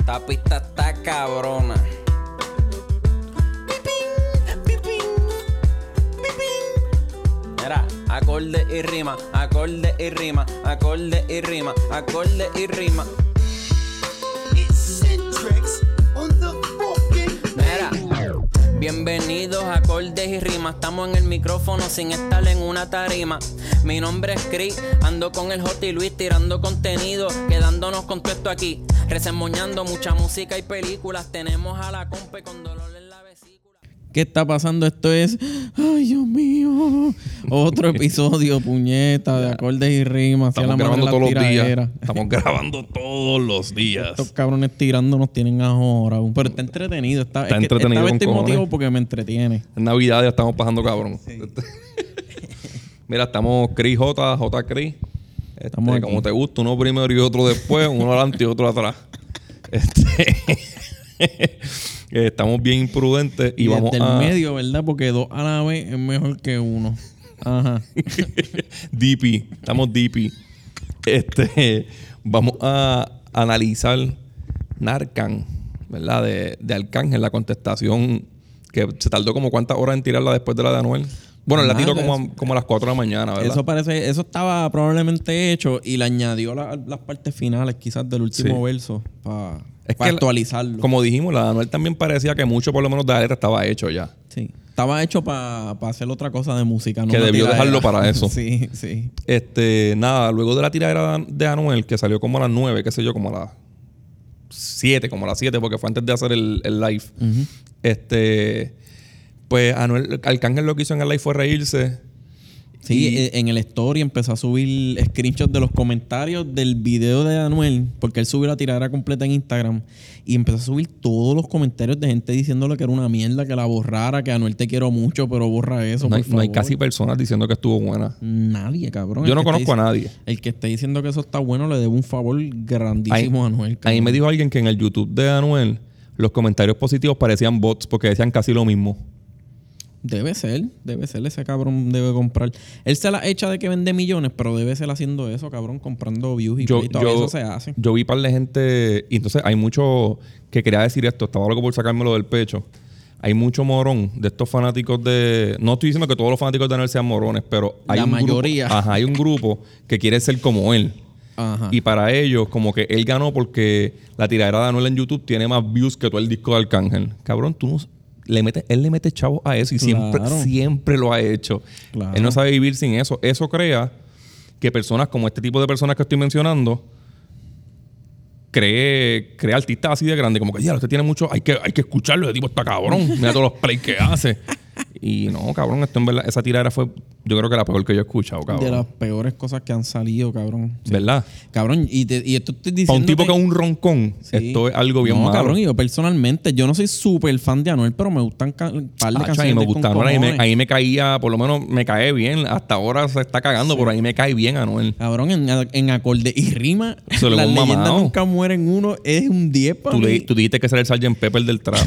Esta pista está cabrona. Mira, acorde y rima, acorde y rima, acorde y rima, acorde y rima. Mira, bienvenidos a Acordes y Rimas. Estamos en el micrófono sin estar en una tarima. Mi nombre es Chris, ando con el J y Luis tirando contenido, quedándonos con todo esto aquí, resemoñando mucha música y películas. Tenemos a la compa con dolor en la vesícula. ¿Qué está pasando? Esto es, ay Dios mío, otro episodio, puñeta, de Acordes y Rimas. Estamos grabando todos los días. Estamos grabando todos los días. Estos cabrones tirando nos tienen ahora. Pero está entretenido. Está entretenido. Esta vez estoy motivo porque me entretiene. En Navidad ya estamos pasando cabrón. Sí. Mira, estamos Chris J Chris. Como te gusta, uno primero y otro después, uno adelante y otro atrás. Estamos bien imprudentes y vamos del medio, ¿verdad? Porque dos a la vez es mejor que uno. Ajá. DP. Estamos DP. Vamos a analizar Narcan, ¿verdad? De Arcángel, la contestación que se tardó como cuántas horas en tirarla después de la de Anuel. Bueno, él la tiró como a las 4 de la mañana, ¿verdad? Eso estaba probablemente hecho y le añadió las partes finales quizás del último verso para actualizarlo. Como dijimos, la de Anuel también parecía que mucho por lo menos de la letra estaba hecho ya. Sí. Estaba hecho para hacer otra cosa de música. No que debió dejarlo para eso. Sí, sí. Nada, luego de la tiradera de Anuel, que salió como a las 9, qué sé yo, como a las 7, porque fue antes de hacer el live. Uh-huh. Pues Arcángel lo que hizo en el live fue reírse. Sí, en el story empezó a subir screenshots de los comentarios del video de Anuel, porque él subió la tiradera completa en Instagram y empezó a subir todos los comentarios de gente diciéndole que era una mierda, que la borrara, que Anuel te quiero mucho, pero borra eso, por favor. No hay casi personas diciendo que estuvo buena. Nadie, cabrón. Yo no conozco a nadie. El que esté diciendo que eso está bueno le debo un favor grandísimo a Anuel. Cabrón. Ahí me dijo alguien que en el YouTube de Anuel los comentarios positivos parecían bots porque decían casi lo mismo. Debe ser, ese cabrón debe comprar. Él se la echa de que vende millones, pero debe ser haciendo eso, cabrón, comprando views y todo eso se hace. Yo vi par de gente, y entonces hay mucho que quería decir esto, estaba loco por sacármelo del pecho. Hay mucho morón de estos fanáticos de... No estoy diciendo que todos los fanáticos de Anuel sean morones, pero hay la mayoría. Hay un grupo que quiere ser como él. Ajá. Y para ellos, como que él ganó porque la tiradera de Anuel en YouTube tiene más views que todo el disco de Arcángel. Cabrón, tú no... Él le mete chavos a eso y siempre lo ha hecho. Claro. Él no sabe vivir sin eso. Eso crea que personas como este tipo de personas que estoy mencionando cree artistas así de grandes. Como que ya, usted tiene mucho... Hay que escucharlo. El tipo está cabrón. Mira todos los plays que hace. Y no, cabrón. Esto en verdad... Esa tiradera fue... Yo creo que la peor que yo he escuchado, cabrón. De las peores cosas que han salido, cabrón. Sí. ¿Verdad? Cabrón, y esto estoy diciendo... Para un tipo que es un roncón, sí. Esto es algo bien malo. Cabrón, yo personalmente... Yo no soy súper fan de Anuel, pero me gustan un par de canciones me gusta Anuel. Ahí me caía... Por lo menos me cae bien. Hasta ahora se está cagando, pero ahí me cae bien Anuel. Cabrón, en acorde y rima... Las leyendas nunca mueren uno. Es un 10 para mí. Tú dijiste que ser el Sgt. Pepper del trap.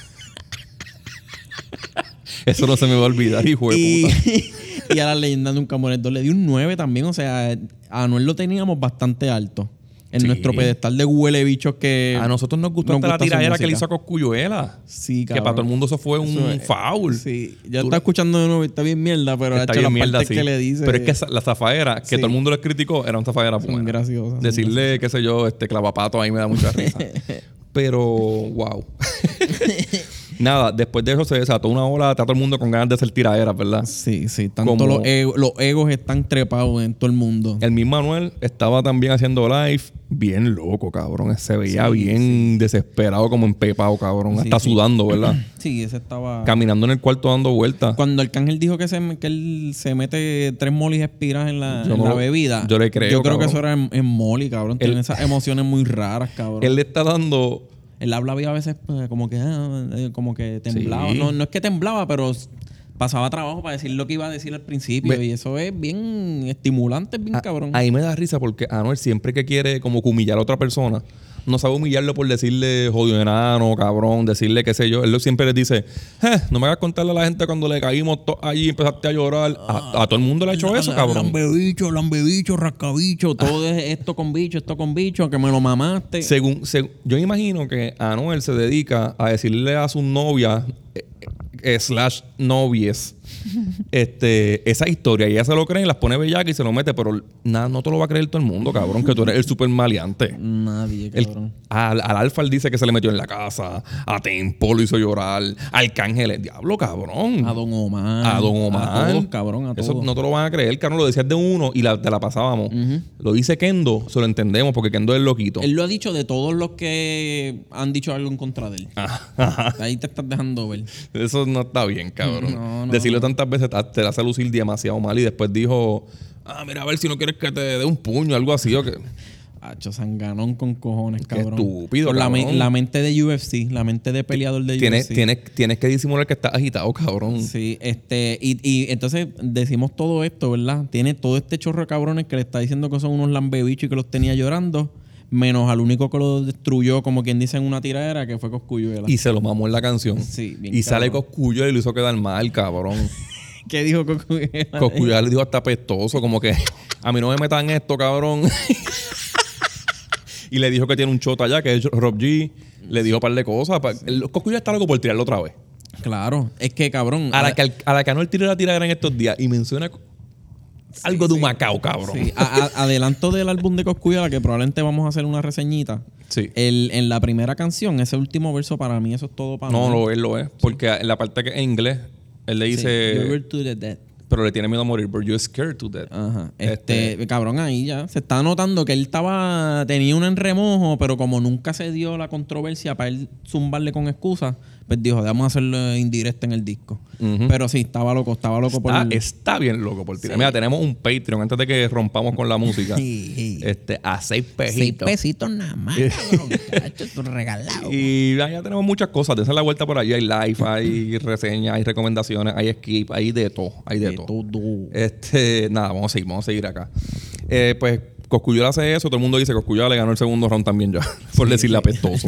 Eso no se me va a olvidar, hijo de puta. Y a la leyenda nunca muere 2 le di un 9 también. O sea, a Anuel lo teníamos bastante alto. En nuestro pedestal de huele bichos que... A nosotros nos gustó hasta la tiradera que le hizo a Cosculluela. Sí, cabrón. Que para todo el mundo eso fue un foul. Sí. Ya está escuchando de nuevo. Está bien mierda, pero está bien mierda, sí. Que le dice... Pero es que la zafaera, que todo el mundo les criticó, era una zafaera buena. Graciosa. Decirle, qué sé yo, clavapato ahí me da mucha risa. Pero, wow. Nada, después de eso se desató una ola, está todo el mundo con ganas de hacer tiraderas, ¿verdad? Sí. Tanto los egos están trepados en todo el mundo. El mismo Anuel estaba también haciendo live, bien loco, cabrón. Se veía bien desesperado, como empepado, cabrón. Hasta sudando, ¿verdad? Sí, ese estaba... Caminando en el cuarto dando vueltas. Cuando Arcángel dijo que él se mete 3 molis espiras en la bebida. Yo le creo, Yo creo que eso era en moli, cabrón. Tiene esas emociones muy raras, cabrón. Él le está dando... Él hablaba a veces como que temblaba. Sí. No es que temblaba, pero pasaba trabajo para decir lo que iba a decir al principio. Y eso es bien estimulante, bien cabrón. Ahí me da risa porque Anuel siempre que quiere como que humillar a otra persona, no sabe humillarlo por decirle jodido enano, cabrón, decirle qué sé yo. Él siempre les dice, no me hagas contarle a la gente cuando le caímos allí y empezaste a llorar. A todo el mundo le ha hecho eso, cabrón. Lambebicho, rascabicho, todo es esto con bicho, que me lo mamaste. Yo imagino que Anuel se dedica a decirle a sus novias / novies esa historia y ella se lo cree, las pone bellaca y se lo mete, pero nada, no te lo va a creer todo el mundo, cabrón, que tú eres el super maleante. Nadie, cabrón. Al Alfa él dice que se le metió en la casa, a Tempo lo hizo llorar, a Arcángel, diablo, cabrón, a Don Omar, a todos, cabrón, a todos. Eso no te lo van a creer, cabrón, lo decías de uno y te la pasábamos. Lo dice Kendo, se lo entendemos porque Kendo es loquito. Él lo ha dicho de todos los que han dicho algo en contra de él. Ahí te estás dejando ver. Eso no está bien, cabrón. No, decirlo tantas veces te hace lucir demasiado mal y después dijo, mira, a ver si no quieres que te dé un puño, algo así o que... Hacho, sanganón con cojones, cabrón. Qué estúpido, por cabrón. La mente de UFC, la mente de peleador de UFC. Tienes que disimular que estás agitado, cabrón. Sí, y entonces decimos todo esto, ¿verdad? Tiene todo este chorro de cabrones que le está diciendo que son unos lambebichos y que los tenía llorando, menos al único que lo destruyó, como quien dice en una tiradera, que fue Cosculluela. Y se lo mamó en la canción. Sí, bien y cabrón. sale Cosculluela y lo hizo quedar mal, cabrón. ¿Qué dijo Cosculluela? Cosculluela le dijo hasta pestoso, como que a mí no me metan esto, cabrón. Y le dijo que tiene un chota allá, que es Rob G. Le dijo un par de cosas. Cosculluela está loco por tirarlo otra vez. Claro. Es que, cabrón... A la que Anuel tiró la tiradera en estos días y menciona algo de un Macao, cabrón. Sí. Adelanto del álbum de Cosculluela, que probablemente vamos a hacer una reseñita. Sí. En la primera canción, ese último verso, para mí, eso es todo para mí. No, lo es. Porque en la parte que en inglés, él le dice... You're to the death. Pero le tiene miedo a morir, but you're scared to death. Ajá. Cabrón, ahí ya se está notando que él tenía un enremojo, pero como nunca se dio la controversia para él zumbarle con excusas, pues dijo, vamos a hacerlo indirecto en el disco. Pero sí, estaba loco Está bien loco por tirar. Sí. Mira, tenemos un Patreon antes de que rompamos con la música. A 6 pesitos. 6 pesitos nada más, cabrón. Esto es regalado. Y ya tenemos muchas cosas. Dense la vuelta por allí. Hay live, hay reseñas, hay recomendaciones, hay skip, hay de todo. Hay de todo. Nada, vamos a seguir acá. Pues Cosculluela hace eso. Todo el mundo dice que Cosculluela le ganó el segundo round también ya. Por decirle apestoso.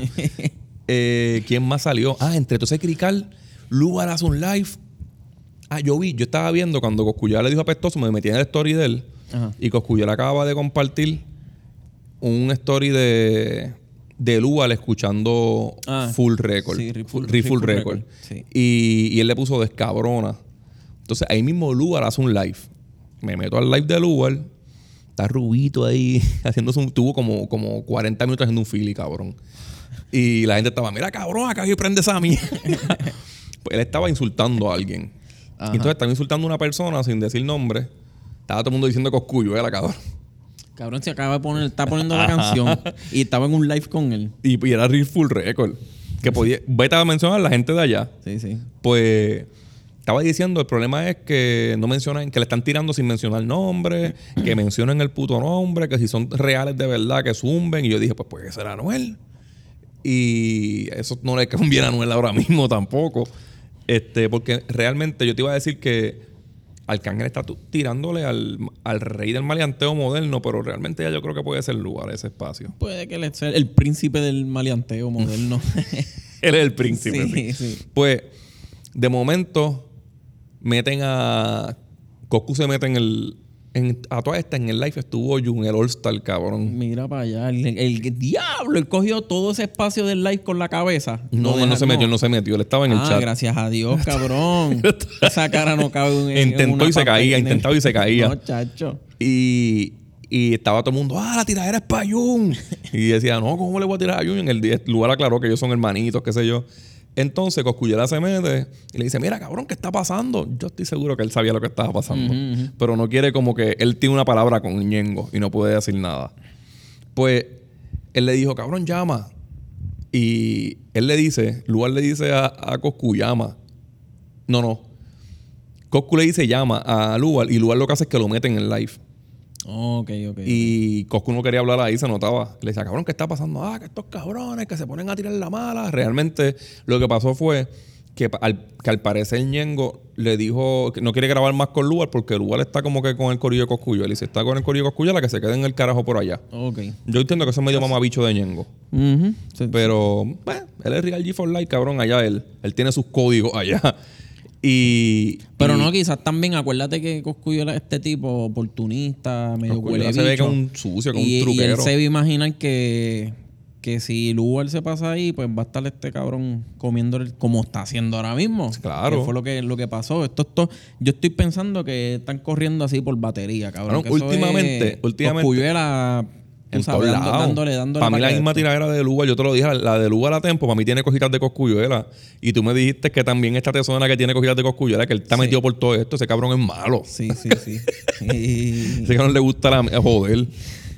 ¿Quién más salió? Entre entonces Crical, Lugar hace un live. Yo estaba viendo cuando Cosculluela le dijo apestoso, me metí en el story de él. Ajá. Y Cosculluela acaba de compartir un story de Lugar escuchando Full Record. Sí, Full Record. Sí. Y él le puso Descabrona. Entonces ahí mismo Lugar hace un live. Me meto al live de Lugar. Está Rubito ahí tuvo como 40 minutos haciendo un fili, cabrón. Y la gente estaba, mira, cabrón, acá que prende esa mierda. Pues él estaba insultando a alguien. Ajá. Y entonces estaba insultando a una persona sin decir nombre. Estaba todo el mundo diciendo Cosculluela, cabrón. Cabrón, se acaba de poner, está poniendo la canción y estaba en un live con él. Y era Real Full Record. Que podía, vete a mencionar a la gente de allá. Sí. Pues estaba diciendo, el problema es que no mencionan, que le están tirando sin mencionar nombre, que mencionen el puto nombre, que si son reales de verdad, que zumben. Y yo dije, pues puede ser Anuel. Y eso no le conviene a Anuel ahora mismo tampoco. Porque realmente yo te iba a decir que Arcángel está tirándole al rey del maleanteo moderno, pero realmente ya yo creo que puede ser Lugar ese espacio. Puede que él sea el príncipe del maleanteo moderno. Él es el príncipe. Sí. Pues, de momento, meten a... Coscu se mete a toda esta, en el live estuvo Jun, el All-Star, cabrón. Mira para allá. El diablo, él cogió todo ese espacio del live con la cabeza. No se metió. Él estaba en el chat. Gracias a Dios, cabrón. Esa cara no cabe en Intentó y se caía. No, chacho. Y estaba todo el mundo, la tiradera es para Jun. Y decía, no, ¿cómo le voy a tirar a Jun? En el lugar aclaró que ellos son hermanitos, qué sé yo. Entonces Cosculluela se mete y le dice, mira, cabrón, ¿qué está pasando? Yo estoy seguro que él sabía lo que estaba pasando. Pero no quiere como que... Él tiene una palabra con Ñengo y no puede decir nada. Pues él le dijo, cabrón, llama. Y él le dice... Lugar le dice a Coscu, llama. No. Coscu le dice, llama a Lugar. Y Lugar lo que hace es que lo mete en el live. Ok. Y Coscu no quería hablar ahí, se notaba. Le decía, cabrón, ¿qué está pasando? Que estos cabrones que se ponen a tirar la mala. Realmente lo que pasó fue que al parecer Ñengo le dijo que no quiere grabar más con Lugar porque Lugar está como que con el corillo de Cosculluela. Y si está con el corillo de Cosculluela, que se quede en el carajo por allá. Ok. Yo entiendo que eso es medio mamabicho de Ñengo. Sí, pero, bueno, él es Real G for Life, cabrón, allá él. Él tiene sus códigos allá. Pero no, quizás también, acuérdate que Cosculluela es este tipo oportunista, medio huele se ve que es un sucio, que es un truquero. Y él se debe imaginar que si Lugar se pasa ahí, pues va a estar este cabrón comiendo como está haciendo ahora mismo. Claro. Que fue lo que pasó. Yo estoy pensando que están corriendo así por batería, cabrón. Que últimamente. Cosculluela, en todos lados. Dándole para mí la misma tiradera de Lugar, yo te lo dije, la de Lugar a Tempo, para mí tiene cositas de Cosculluela. Y tú me dijiste que también esta persona que tiene cositas de Cosculluela, que él está metido por todo esto, ese cabrón es malo. Sí. Ese cabrón le gusta joder.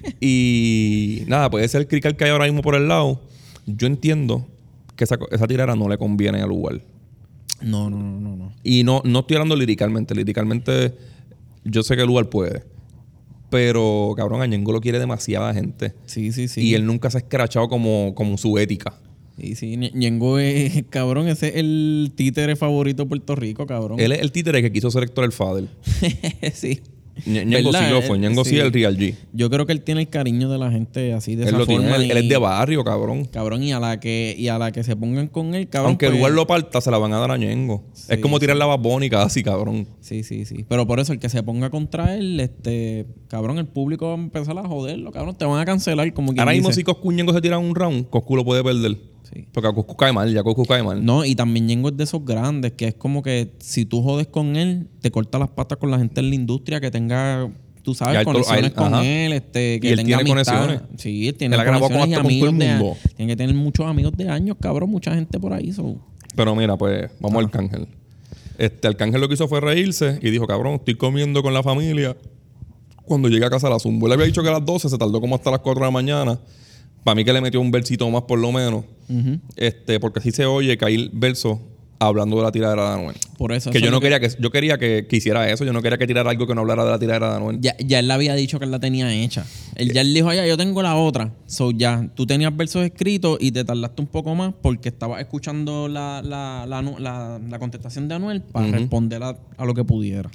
Y nada, puede ser el crical que hay ahora mismo por el lado. Yo entiendo que esa tiradera no le conviene a Lugar. No. Y no estoy hablando liricalmente. Liricalmente, yo sé que Lugar puede. Pero, cabrón, a Ñengo lo quiere demasiada gente. Sí. Y él nunca se ha escrachado como su ética. Sí. Ñengo es, cabrón, ese es el títere favorito de Puerto Rico, cabrón. Él es el títere que quiso ser Héctor el Father. Sí. Ñengo sí lo fue. Ñengo sí es el Real G. Yo creo que él tiene el cariño de la gente así de él esa forma. Él es de barrio, cabrón. Cabrón, y a la que se pongan con él, cabrón. Aunque el lugar lo parta, se la van a dar a Ñengo. Sí, es como tirar la Bad Bunny casi, cabrón. Sí. Pero por eso, el que se ponga contra él, cabrón, el público va a empezar a joderlo, cabrón. Te van a cancelar como quien ahora mismo dice. Si Coscu y Ñengo se tiran un round, Coscu lo puede perder. Sí. Porque a Coscu cae mal, Coscu cae mal. No, y también Ñengo es de esos grandes, que es como que si tú jodes con él, te corta las patas con la gente en la industria que tenga... Tú sabes, conexiones con él, que y él tenga tiene amistad. Conexiones. Sí, él tiene conexiones y amigos de mundo. Tiene que tener muchos amigos de años, cabrón, mucha gente por ahí. Pero mira, pues, vamos al Arcángel. Arcángel lo que hizo fue reírse y dijo, cabrón, estoy comiendo con la familia. Cuando llegué a casa la zumbo. Él había dicho que a las 12, se tardó como hasta las 4 de la mañana. Para mí que le metió un versito más por lo menos. Porque así se oye que hay el verso hablando de la tiradera de Anuel. Por eso. Que yo no quería yo quería que hiciera eso. Yo no quería que tirara algo que no hablara de la tiradera de Anuel. Ya él le había dicho que él la tenía hecha. Él dijo, ya, yo tengo la otra. So, ya, tú tenías versos escritos y te tardaste un poco más porque estabas escuchando la contestación de Anuel para responder a lo que pudiera.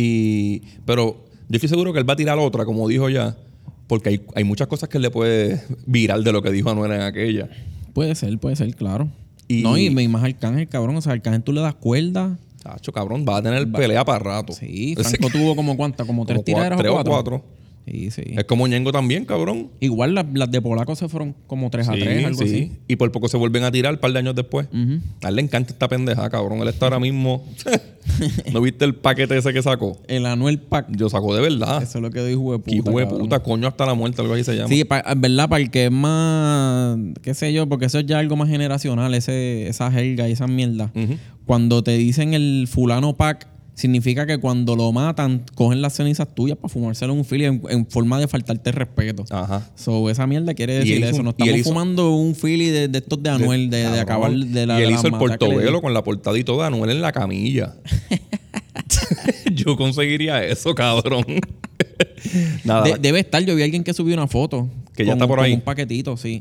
Pero yo estoy seguro que él va a tirar otra, como dijo ya, porque hay muchas cosas que él le puede virar de lo que dijo Anuel en aquella. Puede ser, claro. Y más Arcángel, cabrón. O sea, Arcángel tú le das cuerda. Chacho, cabrón, va a tener pelea para rato. Sí, Franco tuvo como ¿cuántas? Como 3 tiraderas o 4. Sí. Es como Ñengo también, cabrón. Igual las de Polaco se fueron como 3-3, algo así. Y por poco se vuelven a tirar un par de años después. A él le encanta esta pendeja, cabrón. Él está ahora mismo... ¿No viste el paquete ese que sacó? El Anuel Pack. Yo sacó de verdad. Eso es lo que dijo hijo de puta. Hijo de puta, coño hasta la muerte, algo así se llama. Sí, verdad, para el que es más... qué sé yo, porque eso es ya algo más generacional, esa jerga y esa mierda. Cuando te dicen el fulano Pack, significa que cuando lo matan, cogen las cenizas tuyas para fumárselo en un Philly en forma de faltarte el respeto. Ajá. So, esa mierda quiere decir eso. No estamos fumando un Philly de estos de Anuel, de acabar de la... Y él hizo el portobelo con la portada y todo de Anuel en la camilla. Yo conseguiría eso, cabrón. Nada. Debe estar. Yo vi a alguien que subió una foto. Que ya está por ahí. Con un paquetito, sí.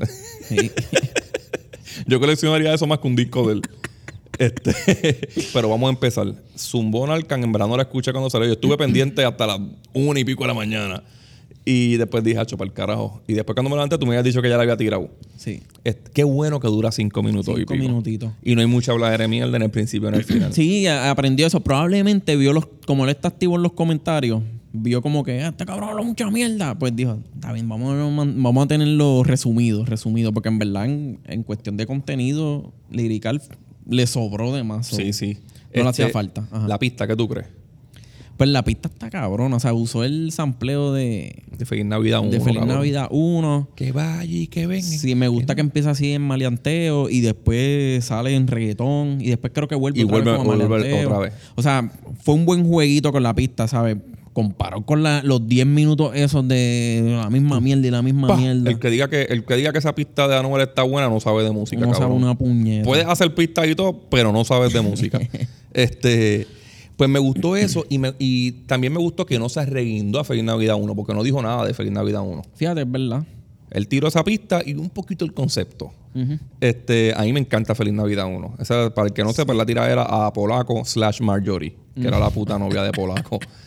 Yo coleccionaría eso más que un disco de él. Pero vamos a empezar. Zumbó Narcan, en verano la escuché cuando salió. Yo estuve pendiente hasta las 1 y pico de la mañana. Y después dije, hacho, para el carajo. Y después cuando me levanté, tú me habías dicho que ya la había tirado. Sí. Qué bueno que dura 5 minutos. 5 minutitos. Y no hay mucha habladera de mierda en el principio ni en el final. Sí, aprendió eso. Probablemente vio como él está activo en los comentarios, vio como que este cabrón habla mucha mierda. Pues dijo, está bien, vamos a tenerlo resumido. Porque en verdad, en cuestión de contenido lirical, le sobró de más. Sí. No le hacía falta. Ajá. La pista, ¿qué tú crees? Pues la pista está cabrón. O sea, usó el sampleo de Feliz Navidad 1. De Feliz Navidad 1. Que vaya y que venga. Sí, me gusta que empieza así en maleanteo y después sale en reggaetón y después creo que vuelve otra vez. O sea, fue un buen jueguito con la pista, ¿sabes? Comparado con los 10 minutos esos de la misma mierda y la misma mierda. El que diga que esa pista de Anuel está buena no sabe de música, no cabrón. Sabe una puñeta. Puedes hacer pistas y todo, pero no sabes de música. Pues me gustó eso y también me gustó que no se arreguindó a Feliz Navidad 1 porque no dijo nada de Feliz Navidad 1. Fíjate, es verdad. Él tiró esa pista y un poquito el concepto. A mí me encanta Feliz Navidad 1. Esa, para el que no sepa, la tiradera a Polaco / Marjorie, que era la puta novia de Polaco.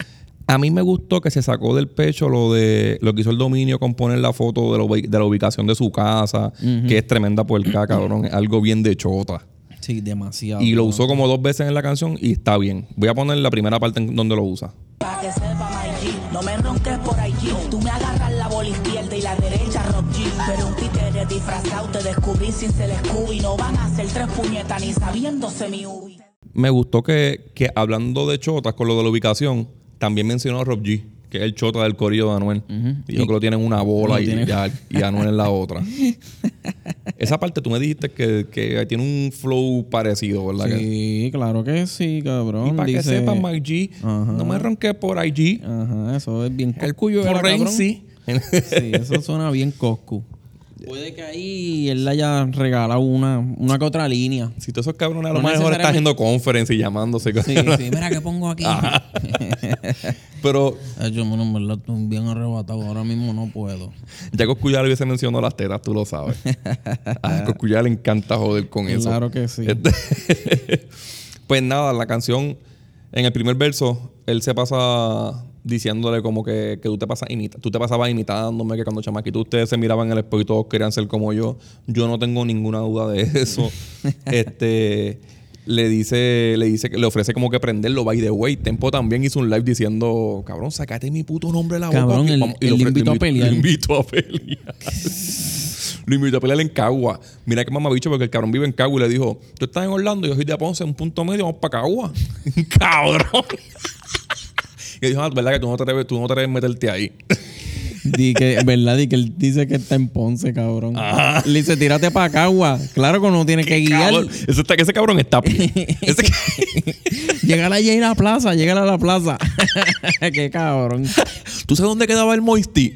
A mí me gustó que se sacó del pecho lo que hizo el Dominio con poner la foto de la ubicación de su casa, que es tremenda puerca, cabrón. Es algo bien de chota. Sí, demasiado. Y lo usó como 2 veces en la canción y está bien. Voy a poner la primera parte en donde lo usa. Pa' que sepa, my G, no me ronques por allí. Tú me agarras la bola izquierda y la derecha, Rock G. Pero un títere disfrazado te descubrí sin ser Scooby. No van a hacer 3 puñetas ni sabiéndose mi ubi. Me gustó que hablando de chotas con lo de la ubicación, también mencionó a Rob G, que es el chota del corillo de Anuel. Y yo que lo tienen una bola y Anuel en la otra. Esa parte tú me dijiste que tiene un flow parecido, ¿verdad? Sí, claro que sí, cabrón. Y para que sepan, Mike G, no me ronqué por IG. Ajá, eso es bien El cuyo era cabrón. Sí, eso suena bien coscu. Puede que ahí él le haya regalado una que otra línea. Si todos esos cabrones a lo mejor están haciendo conference y llamándose. Sí, mira que pongo aquí. Pero yo, bueno, en verdad estoy bien arrebatado. Ahora mismo no puedo. Ya Coscuya le hubiese mencionado las tetas, tú lo sabes. A Coscuya le encanta joder con eso. Claro que sí. Pues nada, la canción, en el primer verso, él se pasa diciéndole como que tú te pasabas imitándome, que cuando chamaquito ustedes se miraban en el espejo y todos querían ser como yo. Yo no tengo ninguna duda de eso. Le dice que le ofrece como que prenderlo. By the way, Tempo también hizo un live diciendo, cabrón, sácate mi puto nombre de la boca. Cabrón, y lo invitó a pelear. Lo invitó a pelear. Lo invitó a pelear en Cagua. Mira qué mamabicho, porque el cabrón vive en Cagua y le dijo, tú estás en Orlando, yo soy de Ponce, un punto medio, vamos para Cagua. Cabrón. Y dijo, verdad que tú no te debes meterte ahí. ¿Verdad? Que él dice que está en Ponce, cabrón. Le dice, tírate para Cagua. Claro que uno tiene que guiar. Ese cabrón está... Llega a la plaza, llega a la plaza. Qué cabrón. ¿Tú sabes dónde quedaba el Moisty?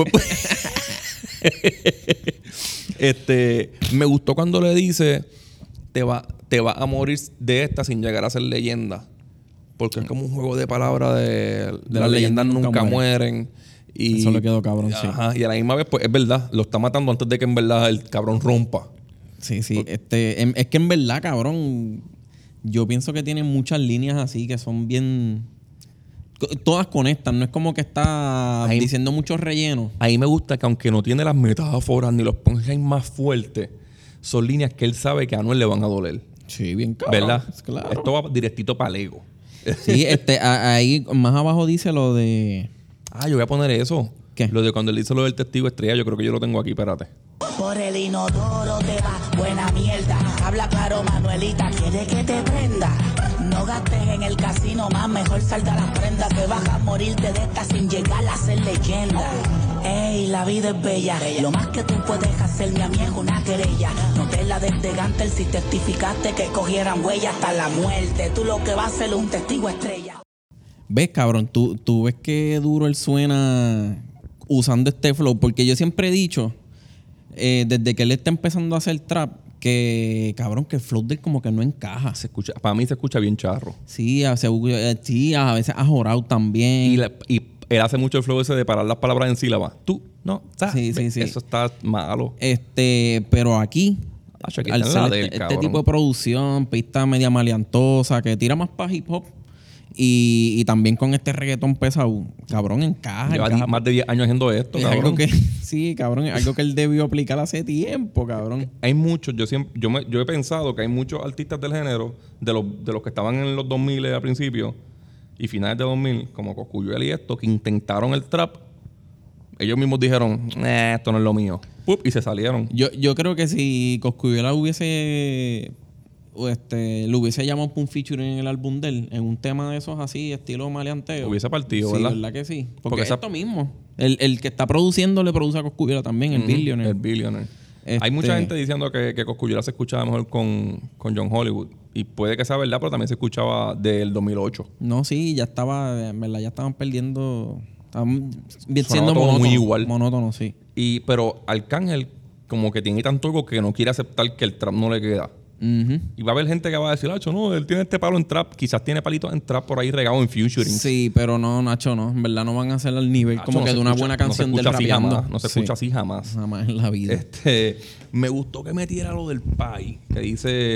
Me gustó cuando le dice, te va a morir de esta sin llegar a ser leyenda. Porque es como un juego de palabras de las leyendas nunca mueren. Y, eso le quedó cabrón, sí. Y a la misma vez, pues es verdad, lo está matando antes de que en verdad el cabrón rompa. Sí. Es que en verdad, cabrón, yo pienso que tiene muchas líneas así que son bien... Todas conectan, no es como que está diciendo muchos rellenos. Ahí me gusta que aunque no tiene las metáforas ni los punchlines más fuertes, son líneas que él sabe que a Anuel le van a doler. Sí, bien cabrón. ¿Verdad? Claro. Esto va directito para el ego. Sí, ahí más abajo dice lo de... yo voy a poner eso. ¿Qué? Lo de cuando él dice lo del testigo estrella, yo creo que yo lo tengo aquí, espérate. Por el inodoro te va buena mierda. Habla claro, Manuelita, ¿quiere que te prenda? No gastes en el casino más, mejor salta las prendas. Te vas a morirte de esta sin llegar a ser leyenda. Ey, la vida es bella. Lo más que tú puedes hacerme a mí es una querella. No te la des de Gantel si testificaste que cogieran huella hasta la muerte. Tú lo que vas a ser un testigo estrella. ¿Ves, cabrón? Tú ves qué duro él suena usando este flow. Porque yo siempre he dicho, desde que él está empezando a hacer trap, que, cabrón, que el flow de él como que no encaja. Para mí se escucha bien charro. Sí, a veces ajorado también. Y él hace mucho el flow ese de parar las palabras en sílabas. Tú, no, sí. Eso está malo. Pero aquí, al ser este tipo de producción, pista media maleantosa, que tira más para hip hop, y también con este reggaetón pesado, cabrón, encaja. Lleva más de 10 años haciendo esto, cabrón. Algo que, sí, cabrón, es algo que él debió aplicar hace tiempo, cabrón. Hay muchos, yo he pensado que hay muchos artistas del género, de los que estaban en los 2000 a principios y finales de 2000, como Cosculluela y esto, que intentaron el trap. Ellos mismos dijeron, esto no es lo mío. Y se salieron. Yo creo que si Cosculluela le hubiese llamado para un featuring en el álbum de él, en un tema de esos así, estilo maleanteo. Hubiese partido, sí, ¿verdad? ¿Verdad que sí? Porque es esto mismo. El que está produciendo le produce a Cosculluela también, el Billionaire. El Billionaire. Hay mucha gente diciendo que Cosculluela se escuchaba mejor con John Hollywood. Y puede que sea verdad, pero también se escuchaba del 2008. No, sí, ya estaba, en verdad, ya estaban perdiendo... Estaban siendo todo monótono, muy igual. Monótono, sí. Pero Arcángel como que tiene tanto ego que no quiere aceptar que el trap no le queda. Y va a haber gente que va a decir, Nacho, no, él tiene este palo en trap. Quizás tiene palitos en trap por ahí regado en featuring. Sí, pero no, Nacho, no. En verdad no van a hacer al nivel como que de una buena canción del rapeando. No se escucha así jamás. Jamás en la vida. Me gustó que metiera lo del pai. Que dice,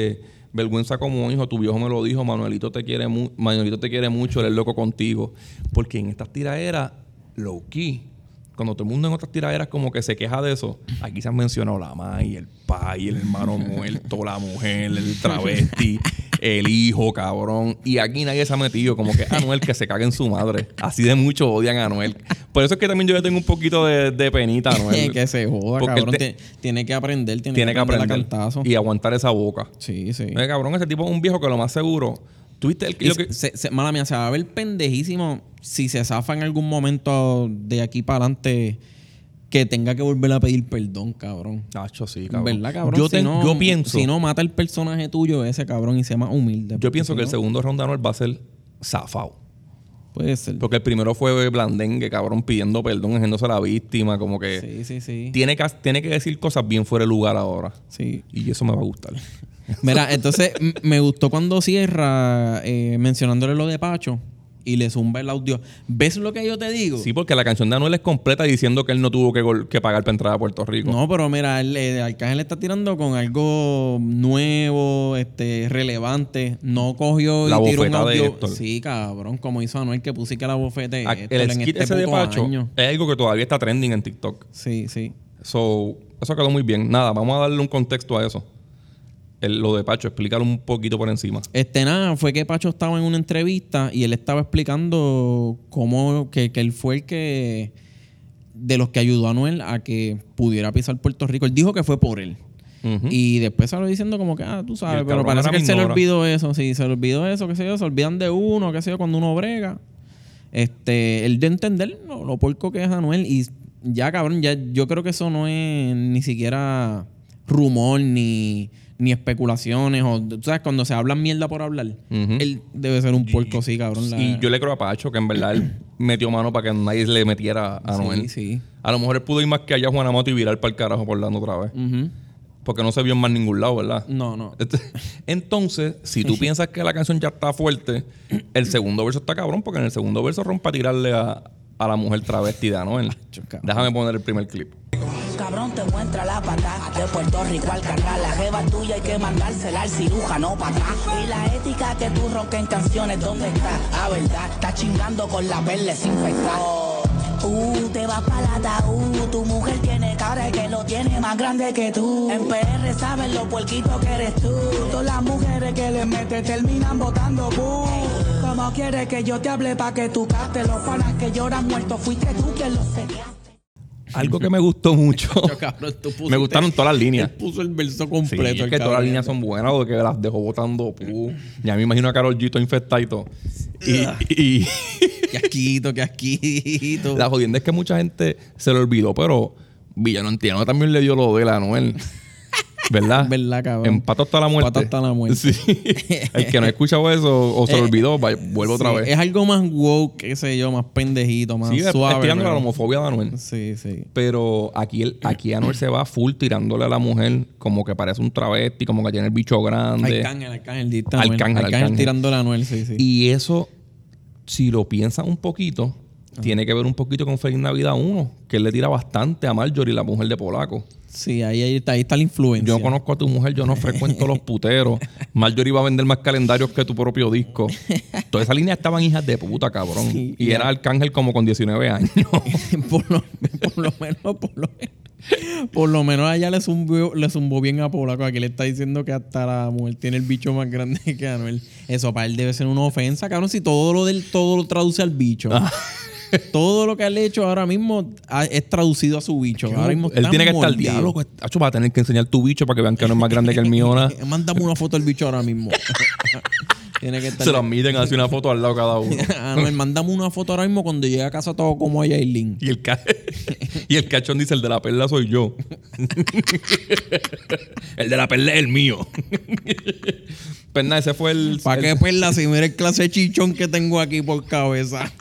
vergüenza como hijo, tu viejo me lo dijo, Manuelito te quiere mucho, él es loco contigo. Porque en estas tiraderas, low key, cuando todo el mundo en otras tiraderas como que se queja de eso, aquí se han mencionado la madre, el pai, el hermano muerto, la mujer, el travesti, el hijo, cabrón. Y aquí nadie se ha metido como que Anuel que se cague en su madre. Así de mucho odian a Anuel. Por eso es que también yo le tengo un poquito de penita a Anuel. Que se joda, porque cabrón. Tiene que aprender, tiene que aprender a cantazo. Y aguantar esa boca. Sí. Cabrón, ese tipo es un viejo que lo más seguro... ¿Tuviste mala mía, se va a ver pendejísimo si se zafa en algún momento de aquí para adelante que tenga que volver a pedir perdón, cabrón. Nacho, sí, cabrón. ¿Verdad, cabrón? Yo pienso... Si no, mata el personaje tuyo ese, cabrón, y sea más humilde. Yo pienso que el segundo round de Anuel va a ser zafado. Puede ser. Porque el primero fue blandengue, cabrón, pidiendo perdón, haciéndose la víctima, como que... Sí. Tiene que decir cosas bien fuera de lugar ahora. Sí. Y eso me va a gustar. Mira, entonces me gustó cuando cierra mencionándole lo de Pacho y le zumba el audio. ¿Ves lo que yo te digo? Sí, porque la canción de Anuel es completa diciendo que él no tuvo que pagar para entrar a Puerto Rico. No, pero mira, Arcángel está tirando con algo nuevo, relevante. No cogió la y tiró un audio. De sí, cabrón, como hizo Anuel, que puse que la bofeta de Héctor el skit ese de Pacho es algo que todavía está trending en TikTok. Sí. Eso quedó muy bien. Nada, vamos a darle un contexto a eso. Lo de Pacho, explícalo un poquito por encima. Nada, fue que Pacho estaba en una entrevista y él estaba explicando cómo que él fue el que de los que ayudó a Anuel a que pudiera pisar Puerto Rico. Él dijo que fue por él. Uh-huh. Y después salió diciendo como que, tú sabes, pero parece que él se le olvidó eso. Sí, se le olvidó eso, qué sé yo, se olvidan de uno, qué sé yo, cuando uno brega. Él de entender lo puerco que es Anuel. Y ya, cabrón, yo creo que eso no es ni siquiera rumor ni especulaciones, o tú sabes, cuando se hablan mierda por hablar, él debe ser un puerco, sí, cabrón. Y yo le creo a Pacho que en verdad él metió mano para que nadie le metiera a Anuel. Sí. A lo mejor él pudo ir más que allá a Juana Moto y virar para el carajo por dando otra vez. Porque no se vio en más ningún lado, ¿verdad? No. Entonces, si tú piensas que la canción ya está fuerte, el segundo verso está cabrón, porque en el segundo verso rompe a tirarle a la mujer travesti de Anuel. Déjame poner el primer clip. Cabrón, te muestra la pata de Puerto Rico al cargar. La jeva tuya hay que mandársela al cirujano para atrás. Y la ética que tú roncas en canciones, ¿dónde está? A verdad, está chingando con la perla desinfectada. Te vas para la ataúd. Tu mujer tiene cara de que lo tiene más grande que tú. En PR saben lo puerquito que eres tú. Todas las mujeres que le metes terminan botando pu. ¿Cómo quieres que yo te hable para que tú captes? Los panas que lloran muertos fuiste tú quien los seriaste. Algo que me gustó mucho. Cabrón, me gustaron todas las líneas. Él puso el verso completo. Sí, es que todas las líneas son buenas, porque las dejó botando. Ya me imagino a Karol G todo infectada y todo. Y Qué asquito. La jodienda es que mucha gente se lo olvidó, pero Villano Entiendo también le dio lo de la Anuel. ¿Verdad? ¿Verdad, cabrón? Empato hasta la muerte. Empato hasta la muerte. Sí. El que no ha escuchado eso o se lo olvidó, vuelve otra vez. Es algo más woke, qué sé yo, más pendejito, más suave. Sí, tirando la homofobia de Anuel. Sí. Pero aquí Anuel se va full tirándole a la mujer como que parece un travesti, como que tiene el bicho grande. Arcángel tirándole a Anuel, sí. Y eso, si lo piensan un poquito, tiene que ver un poquito con Feliz Navidad 1, que él le tira bastante a Marjorie, la mujer de Polaco. Sí, ahí está la influencia. Yo conozco a tu mujer, yo no frecuento los puteros. Marjorie iba a vender más calendarios que tu propio disco. Toda esa línea estaban hijas de puta, cabrón. Sí, y era Arcángel como con 19 años. Por lo menos a ella le zumbó bien a Polaco. Aquí le está diciendo que hasta la mujer tiene el bicho más grande que Anuel. Eso para él debe ser una ofensa, cabrón. Si todo lo traduce al bicho. Todo lo que él ha hecho ahora mismo es traducido a su bicho. Ahora mismo él tiene que estar al diablo. Va a tener que enseñar tu bicho para que vean que no es más grande que el mío. Mándame una foto del bicho ahora mismo. Tiene que estar se lo miden así una foto al lado cada uno. Anuel, mándame una foto ahora mismo cuando llegue a casa todo como a Yailin. Y el cachón dice, el de la perla soy yo. El de la perla es el mío. Pues nada, ese fue el... ¿Para qué perla? Si mira el clase de chichón que tengo aquí por cabeza.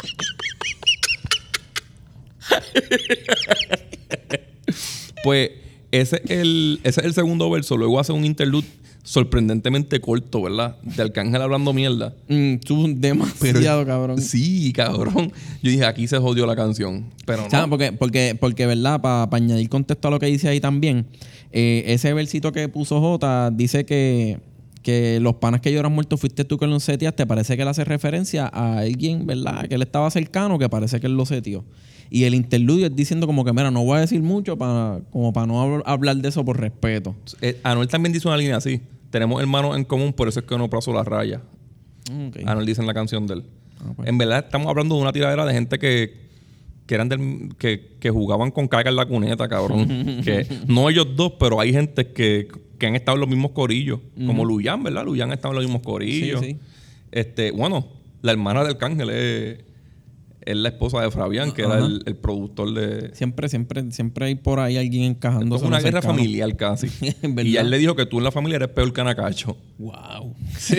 Pues ese es el segundo verso. Luego hace un interlude sorprendentemente corto, ¿verdad? De Arcángel hablando mierda. Tú demasiado, cabrón. Sí, cabrón. Yo dije, aquí se jodió la canción. Pero no. Porque ¿verdad? Para añadir contexto a lo que dice ahí también, ese versito que puso Jota dice que que los panas que lloran muertos fuiste tú que lo seteaste, parece que él hace referencia a alguien, ¿verdad? Que él estaba cercano, que parece que él lo seteó. Y el interludio es diciendo como que, mira, no voy a decir mucho para no hablar de eso por respeto. Anuel también dice una línea así. Tenemos hermanos en común, por eso es que no paso la raya. Okay. Anuel dice en la canción de él. Pues. En verdad estamos hablando de una tiradera de gente que eran que jugaban con caca en la cuneta, cabrón. Que no ellos dos, pero hay gente que han estado en los mismos corillos. Como Luyan, ¿verdad? Luyan ha estado en los mismos corillos. Sí, sí. Bueno, la hermana del Arcángel es la esposa de Fabián, que era el productor de... Siempre hay por ahí alguien encajando. Es una guerra familiar casi. Y él le dijo que tú en la familia eres peor que Anacacho. Wow. Sí.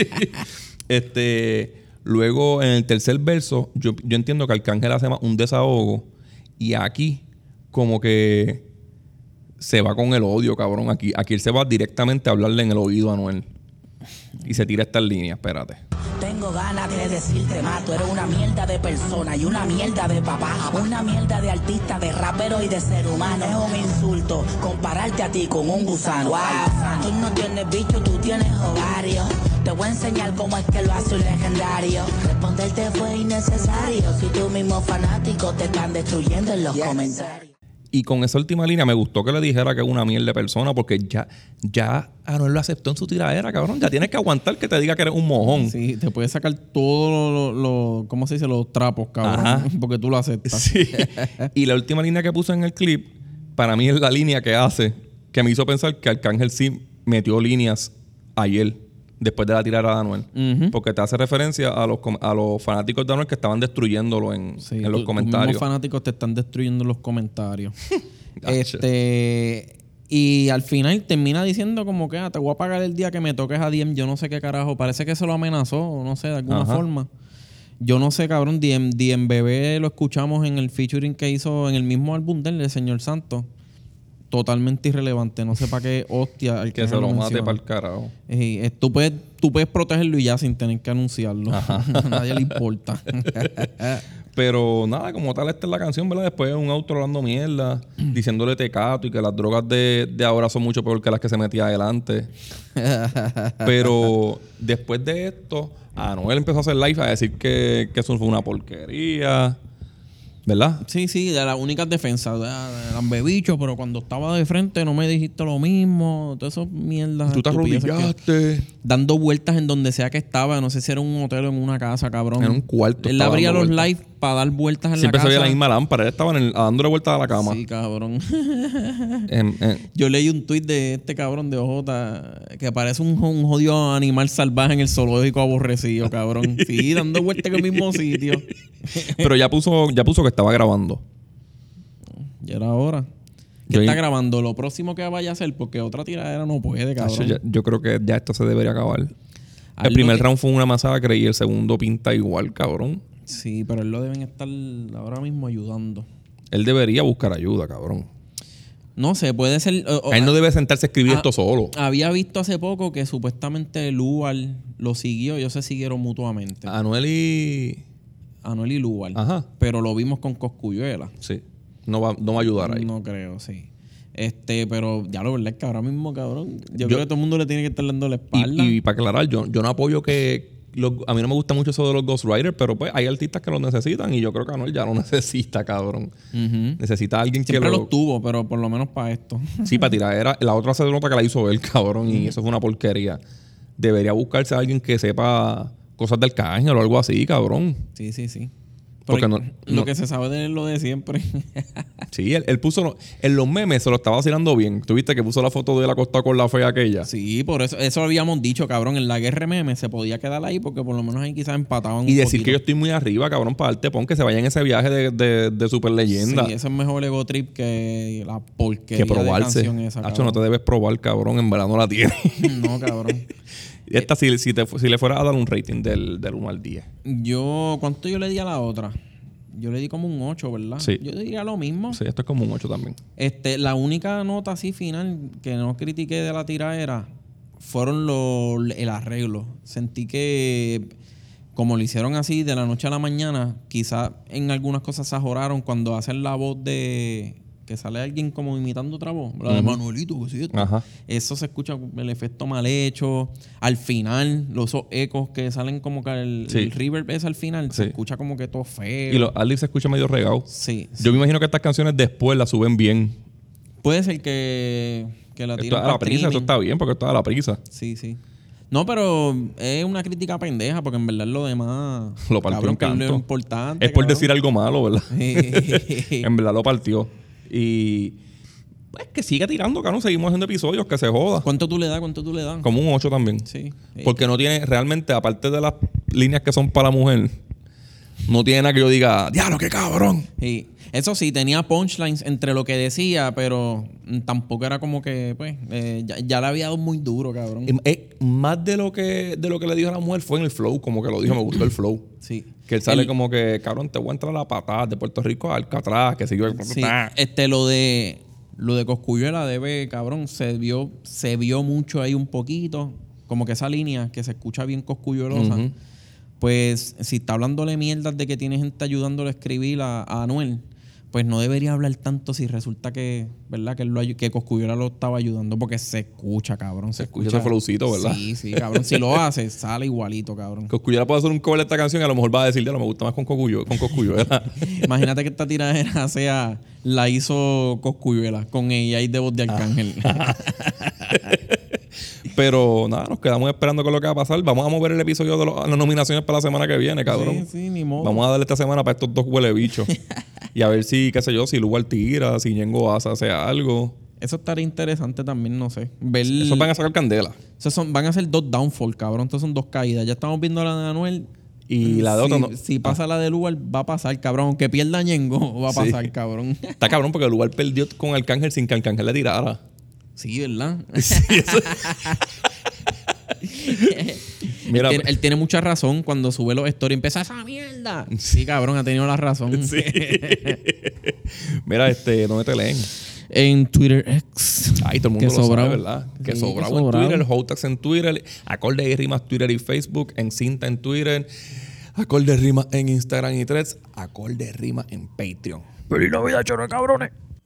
Luego, en el tercer verso, yo entiendo que Arcángel hace más un desahogo. Y aquí, como que se va con el odio, cabrón. Aquí él se va directamente a hablarle en el oído a Anuel. Y se tira estas líneas, espérate. Tengo ganas de decirte más, tú eres una mierda de persona y una mierda de papá, una mierda de artista, de rapero y de ser humano. Es un insulto compararte a ti con un gusano. Wow, tú no tienes bicho, tú tienes ovario. Te voy a enseñar cómo es que lo hace un legendario. Responderte fue innecesario, si tú mismo fanático te están destruyendo en los comentarios. Y con esa última línea me gustó que le dijera que es una mierda de persona, porque ya Anuel lo aceptó en su tiradera, cabrón. Ya tienes que aguantar que te diga que eres un mojón. Sí, te puedes sacar todos ¿cómo se dice? Los trapos, cabrón. Ajá. Porque tú lo aceptas. Sí. Y la última línea que puso en el clip, para mí es la línea que hace, que me hizo pensar que Arcángel sí metió líneas ayer, después de la tirada de Anuel. Porque te hace referencia a los fanáticos de Anuel que estaban destruyéndolo en los comentarios. Los fanáticos te están destruyendo en los comentarios. Y al final termina diciendo como que te voy a pagar el día que me toques a Diem. Yo no sé qué carajo. Parece que se lo amenazó, no sé, de alguna forma. Yo no sé, cabrón. Diem Bebé lo escuchamos en el featuring que hizo en el mismo álbum del Señor Santo. Totalmente irrelevante. No sé para qué hostia. Que se lo mate para el carajo. Tú puedes protegerlo y ya sin tener que anunciarlo. A nadie le importa. Pero nada, como tal, esta es la canción, ¿verdad? Después un outro hablando mierda, diciéndole tecato y que las drogas de ahora son mucho peor que las que se metía adelante. Pero después de esto, Anuel empezó a hacer live a decir que eso fue una porquería. ¿Verdad? Sí, de las únicas defensas. Lambebicho, pero cuando estaba de frente no me dijiste lo mismo. Todas esas mierdas. Tú te arrodillaste. Dando vueltas en donde sea que estaba. No sé si era un hotel o en una casa, cabrón. En un cuarto. Él abría los live para dar vueltas en siempre la casa. Siempre se veía la misma lámpara. Él estaba dándole vueltas a la cama. Sí, cabrón. Yo leí un tuit de este cabrón de OJ que parece un jodido animal salvaje en el zoológico aborrecido, cabrón. Sí, dando vueltas en el mismo sitio. Pero ya puso que estaba grabando. Ya era hora. ¿Qué está grabando? Lo próximo que vaya a hacer, porque otra tiradera no puede, cabrón. Yo creo que ya esto se debería acabar. El primer round fue una masacre y el segundo pinta igual, cabrón. Sí, pero él lo deben estar ahora mismo ayudando. Él debería buscar ayuda, cabrón. No sé, puede ser... él no debe sentarse a escribir esto solo. Había visto hace poco que supuestamente Lual lo siguió. Ellos se siguieron mutuamente. Anuel y Lual. Ajá. Pero lo vimos con Cosculluela. Sí. No va a ayudar ahí. No creo, sí. Pero ya lo verdad es que ahora mismo, cabrón, yo creo que todo el mundo le tiene que estar dando la espalda. Y para aclarar, yo no apoyo que... a mí no me gusta mucho eso de los ghostwriters, pero pues hay artistas que lo necesitan y yo creo que Anuel ya lo necesita, cabrón. Necesita a alguien siempre que los tuvo, pero por lo menos para esto. Sí, para tirar. La otra se nota que la hizo él, cabrón, y eso fue una porquería. Debería buscarse a alguien que sepa cosas del Arcángel o algo así, cabrón. Sí. Porque lo que se sabe de él lo de siempre. Sí, él puso... En los memes se lo estaba vacilando bien. ¿Tuviste que puso la foto de él acostado con la fea aquella? Sí, por eso habíamos dicho, cabrón. En la guerra memes se podía quedar ahí porque por lo menos ahí quizás empataban y decir que yo estoy muy arriba, cabrón, para darte pon que se vaya en ese viaje de super leyenda. Sí, eso es mejor ego trip que la porquería que probarse. de canción esa, Hacho, no te debes probar, cabrón. En verdad no la tienes. No, cabrón. Esta, si le fueras a dar un rating del 1 al 10. ¿Cuánto yo le di a la otra? Yo le di como un 8, ¿verdad? Sí. Yo diría lo mismo. Sí, esto es como un 8 también. La única nota así final que no critiqué de la tiradera fueron el arreglo. Sentí que como lo hicieron así de la noche a la mañana, quizás en algunas cosas se ajoraron cuando hacen la voz de que sale alguien como imitando otra voz. La de Manuelito, que sí esto. Ajá. Eso se escucha el efecto mal hecho. Al final, esos ecos que salen como que el reverb es al final, se escucha como que todo feo. Y los adlibs se escucha medio regado. Sí. Yo me imagino que estas canciones después las suben bien. Puede ser que la tiren Esto es a la prisa, eso está bien, porque esto es a la prisa. Sí, sí. No, pero es una crítica pendeja, porque en verdad lo demás... Lo partió en canto. Es importante. Es por decir algo malo, ¿verdad? En verdad lo partió. Y... pues que siga tirando, cabrón. Seguimos haciendo episodios, que se joda. ¿Cuánto tú le das? Como un 8 también. Sí. Porque no tiene... Realmente, aparte de las líneas que son para la mujer, no tiene nada que yo diga, ¡diablo, qué cabrón! Sí. Eso sí, tenía punchlines entre lo que decía, pero tampoco era como que, pues, ya le había dado muy duro, cabrón. Más de lo que le dijo a la mujer fue en el flow, como que lo dijo, me gustó el flow. Sí. Que él sale como que, cabrón, te voy a entrar a la patada de Puerto Rico a Alcatraz, que siguió. Sí. Lo de Cosculluela debe, cabrón, se vio mucho ahí un poquito, como que esa línea que se escucha bien cosculluelosa. Uh-huh. Pues, si está hablándole mierdas de que tiene gente ayudándole a escribir a Anuel, pues no debería hablar tanto si resulta que, ¿verdad? Que Cosculluela lo estaba ayudando, porque se escucha, cabrón. Se escucha ese flowcito, ¿verdad? Sí, cabrón. Si lo hace, sale igualito, cabrón. Cosculluela puede hacer un cover de esta canción y a lo mejor va a decir, me gusta más con Cosculluela. Imagínate que esta tiradera la hizo Cosculluela con ella y de voz de Arcángel. Pero nada, nos quedamos esperando con lo que va a pasar. Vamos a mover el episodio de las nominaciones para la semana que viene, cabrón. Sí, ni modo. Vamos a darle esta semana para estos dos huele bichos. Y a ver si, qué sé yo, si Lugar tira, si Ñengo Asa hace algo. Eso estaría interesante también, no sé. Esos van a sacar candela. Van a ser 2 downfall, cabrón. Entonces son 2 caídas. Ya estamos viendo la de Anuel. Y la de otro no. Si pasa la de Lugar, va a pasar, cabrón. Aunque pierda Ñengo, va a pasar, cabrón. Está cabrón porque Lugar perdió con Arcángel sin que Arcángel le tirara. Sí, ¿verdad? Sí, eso. Mira, él tiene mucha razón cuando sube los stories. Empieza esa mierda. Sí, cabrón, ha tenido la razón. Sí. Mira, ¿dónde te leen? En Twitter X. Ay, todo el mundo lo sabe, ¿verdad? Que sí, sobrado en Twitter, Hotax en Twitter, Acorde y Rimas Twitter y Facebook, en Cinta en Twitter, Acorde Rimas en Instagram y Threads, Acorde Rimas en Patreon. ¡Feliz Navidad, chorro, cabrones!